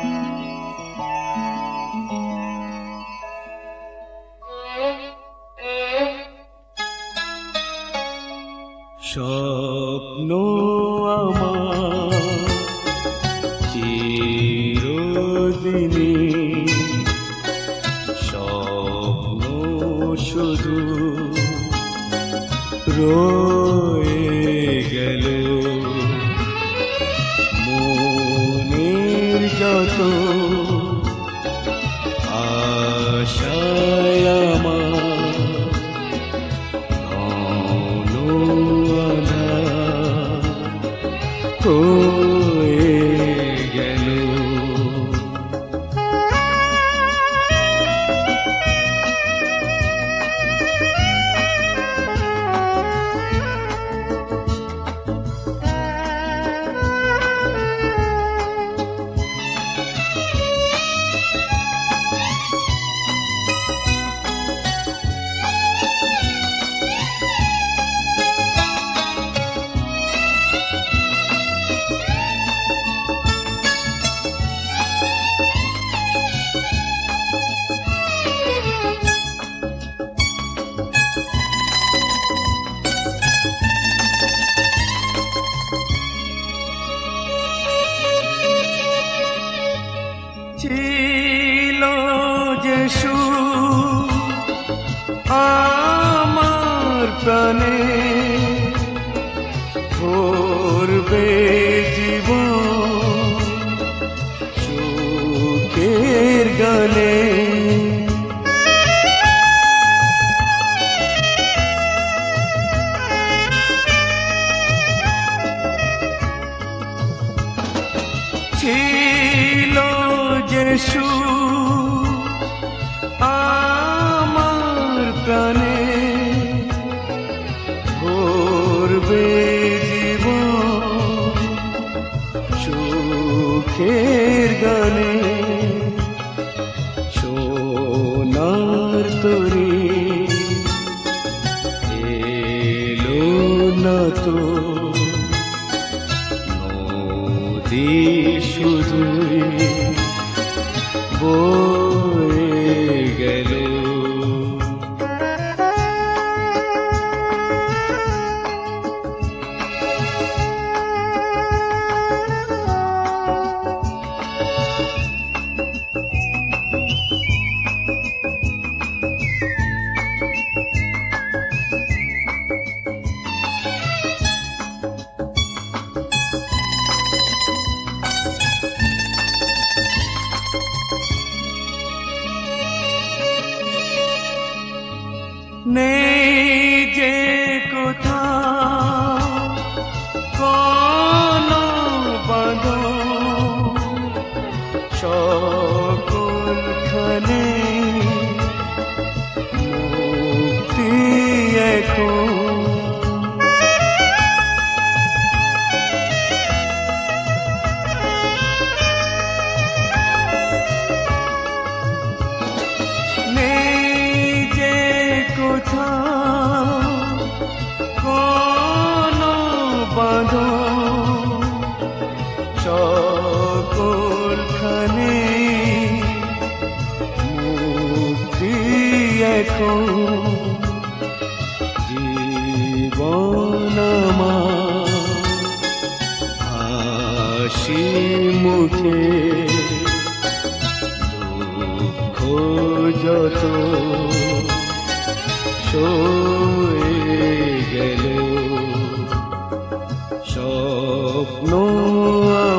স্বপ্ন আমার চিরদিনী, স্বপ্ন শুধু রয়ে গেল মনের যত আশায় আমার ঘন আঁধার হয়ে গেল। ছিল যে সুর আমার প্রাণে, ভরবে জীবন সুখের গানে। ছিল যে সুর আমার প্রাণে, ভরবে জীবন সুখের গানে। সোনার তরী এলো না তো, নদী শুধুই বয়ে গেল। নেই যে কোথাও কোনো বাঁধন, সকলখানে মুক্তি এখন। কোনো বাঁধন সকলখানে মুক্তি এখন। জীবন আমার হাসি মুখে, দুঃখ যত সয়ে গেল। স্বপ্ন